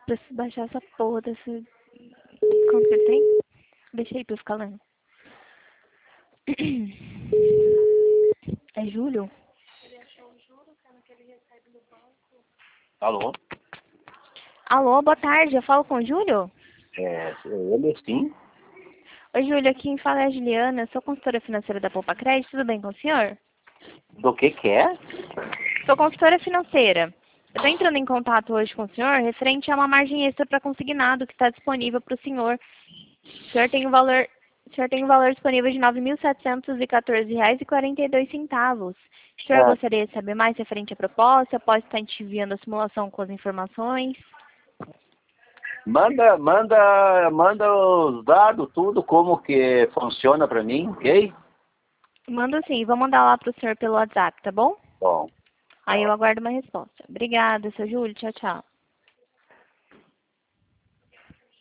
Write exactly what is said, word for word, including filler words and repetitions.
Preciso baixar essa porra desse... Quanto que tem? Deixa aí pra eu ficar lendo. É Júlio? Alô? Alô, boa tarde. Eu falo com o Júlio? É, ele sim? Oi, Júlio. Aqui quem fala é a Juliana. Eu sou consultora financeira da Poupa Crédito. Tudo bem com o senhor? Do que que é? Sou consultora financeira. Eu estou entrando em contato hoje com o senhor referente a uma margem extra para consignado que está disponível para o senhor. O senhor tem o valor, o senhor tem o valor disponível de nove mil setecentos e quatorze reais e quarenta e dois centavos. O senhor Ah, gostaria de saber mais referente à proposta? Posso estar te enviando a simulação com as informações? manda, manda, manda os dados, tudo, como que funciona para mim, ok? Mando sim. Vou mandar lá para o senhor pelo WhatsApp, tá bom? Bom. Aí eu aguardo uma resposta. Obrigada, seu Júlio. Tchau, tchau.